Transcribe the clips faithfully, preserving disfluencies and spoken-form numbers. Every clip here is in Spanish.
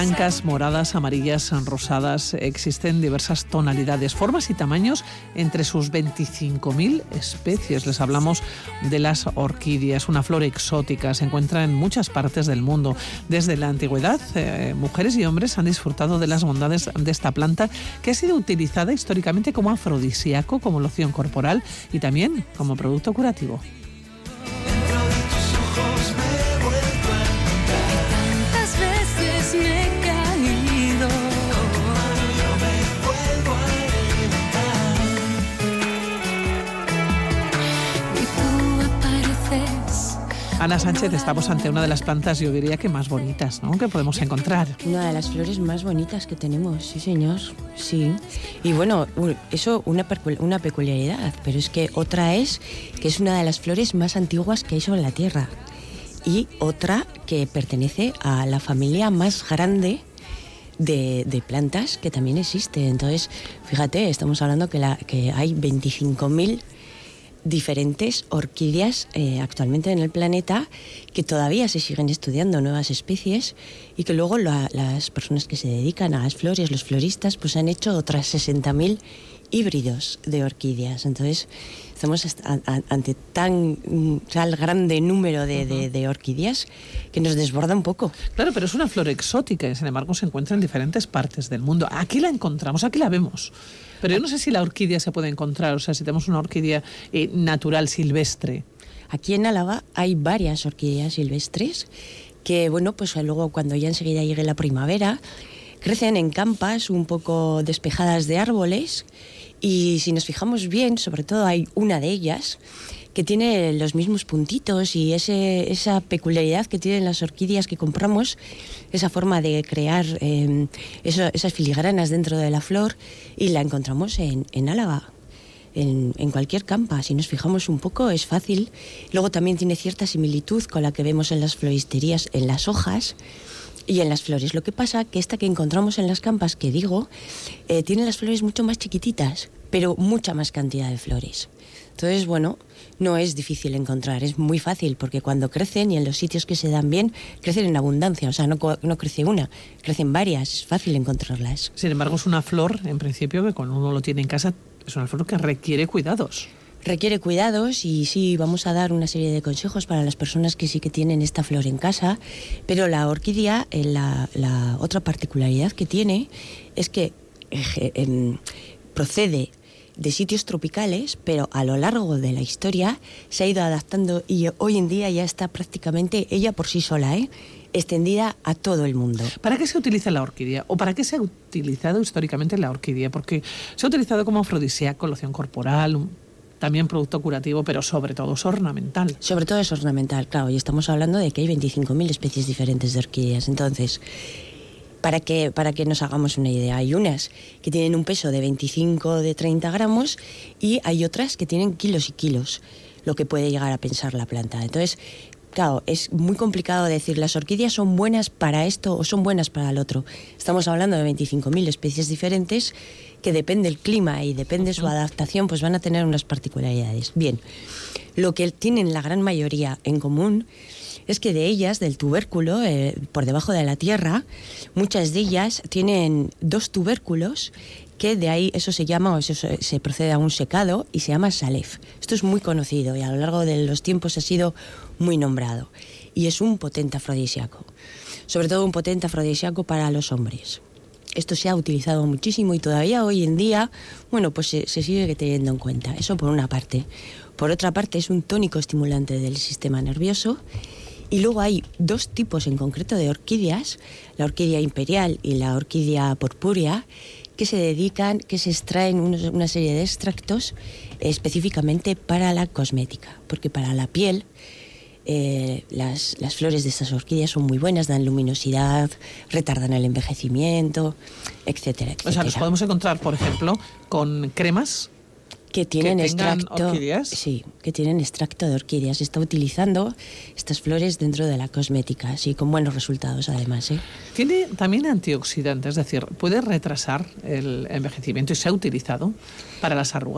blancas, moradas, amarillas, rosadas. Existen diversas tonalidades, formas y tamaños entre sus veinticinco mil especies. Les hablamos de las orquídeas, una flor exótica. Se encuentra en muchas partes del mundo. Desde la antigüedad, eh, mujeres y hombres han disfrutado de las bondades de esta planta, que ha sido utilizada históricamente como afrodisíaco, como loción corporal y también como producto curativo. Ana Sánchez, estamos ante una de las plantas, yo diría que más bonitas, ¿no?, que podemos encontrar. Una de las flores más bonitas que tenemos, sí señor, sí. Y bueno, eso una, una peculiaridad, pero es que otra es que es una de las flores más antiguas que hay sobre la Tierra. Y otra que pertenece a la familia más grande de, de plantas que también existe. Entonces, fíjate, estamos hablando que, la, que hay veinticinco mil diferentes orquídeas eh, actualmente en el planeta, que todavía se siguen estudiando nuevas especies y que luego la, las personas que se dedican a las flores, los floristas, pues han hecho otras sesenta mil híbridos de orquídeas. Entonces estamos ante tan tal grande número de, de, de orquídeas que nos desborda un poco. Claro, pero es una flor exótica y sin embargo se encuentra en diferentes partes del mundo. Aquí la encontramos, aquí la vemos. Pero yo no sé si la orquídea se puede encontrar, o sea, si tenemos una orquídea eh, natural, silvestre. Aquí en Álava hay varias orquídeas silvestres que, bueno, pues luego cuando ya enseguida llegue la primavera, crecen en campas un poco despejadas de árboles y si nos fijamos bien, sobre todo hay una de ellas que tiene los mismos puntitos y ese, esa peculiaridad que tienen las orquídeas que compramos, esa forma de crear eh, eso, esas filigranas dentro de la flor, y la encontramos en, en Álava, en, en cualquier campa. Si nos fijamos un poco es fácil. Luego también tiene cierta similitud con la que vemos en las floristerías, en las hojas y en las flores. Lo que pasa que esta que encontramos en las campas, que digo, eh, tiene las flores mucho más chiquititas, pero mucha más cantidad de flores. Entonces, bueno, no es difícil encontrar, es muy fácil, porque cuando crecen y en los sitios que se dan bien, crecen en abundancia, o sea, no, no crece una, crecen varias, es fácil encontrarlas. Sin embargo, es una flor, en principio, que cuando uno lo tiene en casa, es una flor que requiere cuidados. Requiere cuidados y sí, vamos a dar una serie de consejos para las personas que sí que tienen esta flor en casa, pero la orquídea, la, la otra particularidad que tiene es que eh, eh, procede de sitios tropicales, pero a lo largo de la historia se ha ido adaptando y hoy en día ya está prácticamente ella por sí sola, ¿eh? extendida a todo el mundo. ¿Para qué se utiliza la orquídea? ¿O para qué se ha utilizado históricamente la orquídea? Porque se ha utilizado como afrodisíaco, loción corporal, también producto curativo, pero sobre todo es ornamental. Sobre todo es ornamental, claro, y estamos hablando de que hay veinticinco mil especies diferentes de orquídeas. Entonces, Para que, para que nos hagamos una idea, hay unas que tienen un peso de veinticinco, de treinta gramos y hay otras que tienen kilos y kilos, lo que puede llegar a pensar la planta. Entonces, claro, es muy complicado decir las orquídeas son buenas para esto o son buenas para el otro. Estamos hablando de veinticinco mil especies diferentes que depende del clima y depende su adaptación, pues van a tener unas particularidades. Bien, lo que tienen la gran mayoría en común es que de ellas, del tubérculo, eh, por debajo de la tierra, muchas de ellas tienen dos tubérculos que de ahí eso se llama, o eso se, se procede a un secado y se llama salef. Esto es muy conocido y a lo largo de los tiempos ha sido muy nombrado. Y es un potente afrodisíaco, sobre todo un potente afrodisíaco para los hombres. Esto se ha utilizado muchísimo y todavía hoy en día, bueno, pues se, se sigue teniendo en cuenta. Eso por una parte. Por otra parte, es un tónico estimulante del sistema nervioso. Y luego hay dos tipos en concreto de orquídeas, la orquídea imperial y la orquídea purpúrea, que se dedican, que se extraen unos, una serie de extractos específicamente para la cosmética, porque para la piel eh, las, las flores de estas orquídeas son muy buenas, dan luminosidad, retardan el envejecimiento, etcétera, etcétera. O sea, los podemos encontrar, por ejemplo, con cremas que tienen que extracto, orquídeas. Sí, que tienen extracto de orquídeas. Se está utilizando estas flores dentro de la cosmética, sí, con buenos resultados además, ¿eh? Tiene también antioxidantes, es decir, puede retrasar el envejecimiento y se ha utilizado para las arrugas.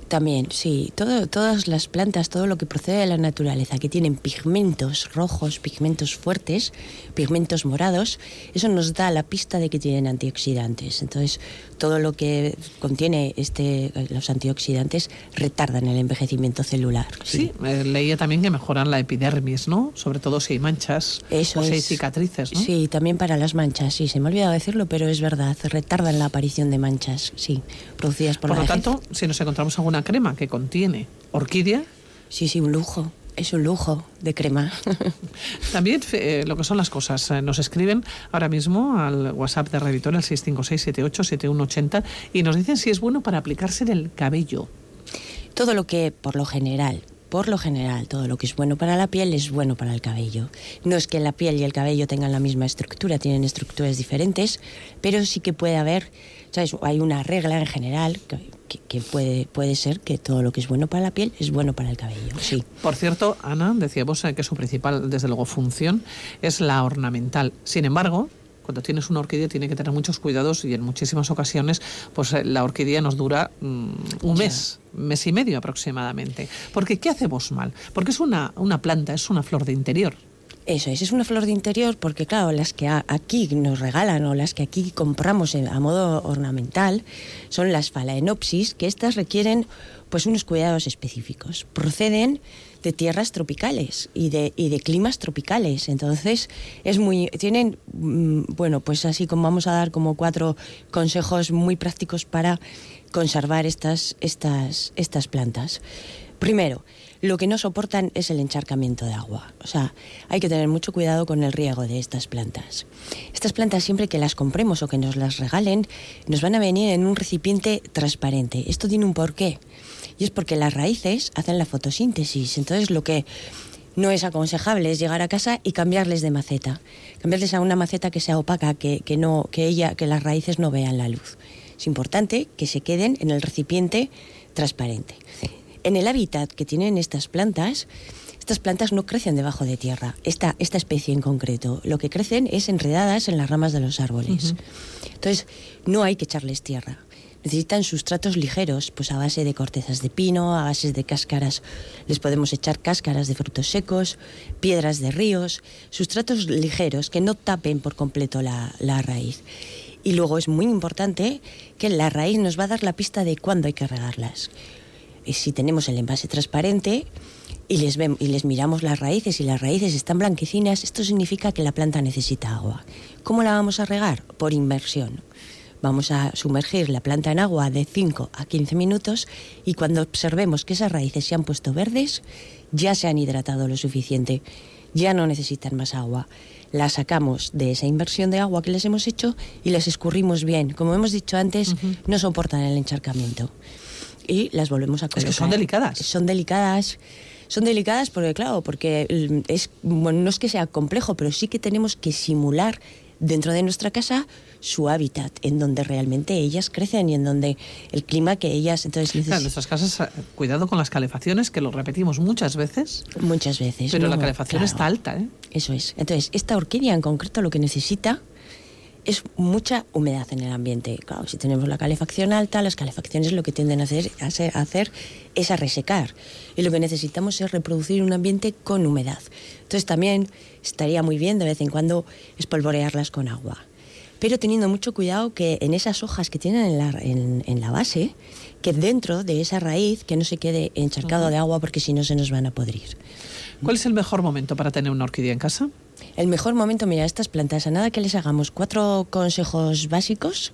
También, sí. Todo, todas las plantas, todo lo que procede de la naturaleza, que tienen pigmentos rojos, pigmentos fuertes, pigmentos morados, eso nos da la pista de que tienen antioxidantes. Entonces, todo lo que contiene este, los antioxidantes retardan el envejecimiento celular. Sí, sí eh, leía también que mejoran la epidermis, ¿no? Sobre todo si hay manchas eso o si es. hay cicatrices, ¿no? Sí, también para las manchas, sí. Se me ha olvidado decirlo, pero es verdad. Retardan la aparición de manchas, sí, producidas por, por la lo vejez. tanto, si nos encontramos alguna crema que contiene orquídea... Sí, sí, un lujo. Es un lujo de crema. También eh, lo que son las cosas. Eh, nos escriben ahora mismo al WhatsApp de Revitoria, al seis cinco seis, siete ocho siete uno ocho cero, y nos dicen si es bueno para aplicarse en el cabello. Todo lo que, por lo general, por lo general, todo lo que es bueno para la piel es bueno para el cabello. No es que la piel y el cabello tengan la misma estructura, tienen estructuras diferentes, pero sí que puede haber, ¿sabes? Hay una regla en general que, que, que puede, puede ser que todo lo que es bueno para la piel es bueno para el cabello, sí. Por cierto, Ana, decíamos que su principal, desde luego, función es la ornamental. Sin embargo, cuando tienes una orquídea tiene que tener muchos cuidados y en muchísimas ocasiones pues la orquídea nos dura mmm, un mes, mes y medio aproximadamente. Porque ¿qué hacemos mal? Porque es una, una planta, es una flor de interior. Eso es, es una flor de interior porque, claro, las que a, aquí nos regalan o las que aquí compramos a modo ornamental son las Phalaenopsis, que estas requieren pues unos cuidados específicos. Proceden de tierras tropicales y de, y de climas tropicales. Entonces, es muy tienen, bueno, pues así como vamos a dar como cuatro consejos muy prácticos para conservar estas, estas, estas plantas. Primero, lo que no soportan es el encharcamiento de agua. O sea, hay que tener mucho cuidado con el riego de estas plantas. Estas plantas, siempre que las compremos o que nos las regalen, nos van a venir en un recipiente transparente. Esto tiene un porqué. Y es porque las raíces hacen la fotosíntesis. Entonces, lo que no es aconsejable es llegar a casa y cambiarles de maceta. Cambiarles a una maceta que sea opaca, que, que, no, que, ella, que las raíces no vean la luz. Es importante que se queden en el recipiente transparente. En el hábitat que tienen estas plantas, estas plantas no crecen debajo de tierra. Esta, esta especie en concreto, lo que crecen es enredadas en las ramas de los árboles. Uh-huh. Entonces, no hay que echarles tierra. Necesitan sustratos ligeros, pues a base de cortezas de pino, a base de cáscaras. Les podemos echar cáscaras de frutos secos, piedras de ríos, sustratos ligeros que no tapen por completo la, la raíz. Y luego es muy importante que la raíz nos va a dar la pista de cuándo hay que regarlas. Y si tenemos el envase transparente y les, vemos, y les miramos las raíces y las raíces están blanquecinas, esto significa que la planta necesita agua. ¿Cómo la vamos a regar? Por inmersión. Vamos a sumergir la planta en agua de cinco a quince minutos y cuando observemos que esas raíces se han puesto verdes, ya se han hidratado lo suficiente, ya no necesitan más agua. Las sacamos de esa inversión de agua que les hemos hecho y las escurrimos bien. Como hemos dicho antes, uh-huh. no soportan el encharcamiento. Y las volvemos a colocar. Es que son delicadas. Son delicadas. Son delicadas porque, claro, porque es, bueno, no es que sea complejo, pero sí que tenemos que simular dentro de nuestra casa su hábitat, en donde realmente ellas crecen y en donde el clima que ellas entonces necesitan. Claro, en nuestras casas, cuidado con las calefacciones, que lo repetimos muchas veces. Muchas veces. Pero no, la calefacción claro. está alta, ¿eh? Eso es. Entonces, esta orquídea en concreto lo que necesita es mucha humedad en el ambiente. Claro, si tenemos la calefacción alta, las calefacciones lo que tienden a hacer, a hacer, a hacer es a resecar. Y lo que necesitamos es reproducir un ambiente con humedad. Entonces también estaría muy bien de vez en cuando espolvorearlas con agua. Pero teniendo mucho cuidado que en esas hojas que tienen en la, en, en la base, que dentro de esa raíz que no se quede encharcado uh-huh. de agua porque si no se nos van a podrir. ¿Cuál es el mejor momento para tener una orquídea en casa? El mejor momento, mira, estas plantas, a nada que les hagamos cuatro consejos básicos,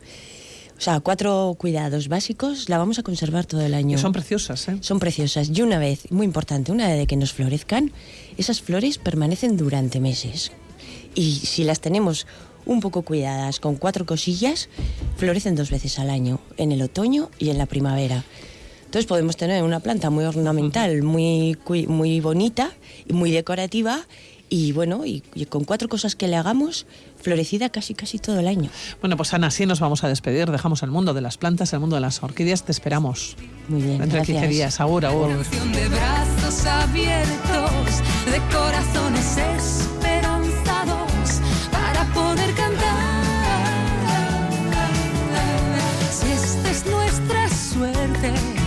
o sea, cuatro cuidados básicos, la vamos a conservar todo el año. Y son preciosas, ¿eh? Son preciosas. Y una vez, muy importante, una vez de que nos florezcan, esas flores permanecen durante meses. Y si las tenemos un poco cuidadas con cuatro cosillas, florecen dos veces al año, en el otoño y en la primavera. Entonces podemos tener una planta muy ornamental, muy, muy bonita y muy decorativa. Y bueno, y, y con cuatro cosas que le hagamos, florecida casi casi todo el año. Bueno, pues Ana, así nos vamos a despedir. Dejamos el mundo de las plantas, el mundo de las orquídeas. Te esperamos. Muy bien, Entre gracias. quince días. Agur, agur. De brazos abiertos, de corazones esperanzados, para poder cantar. Si esta es nuestra suerte.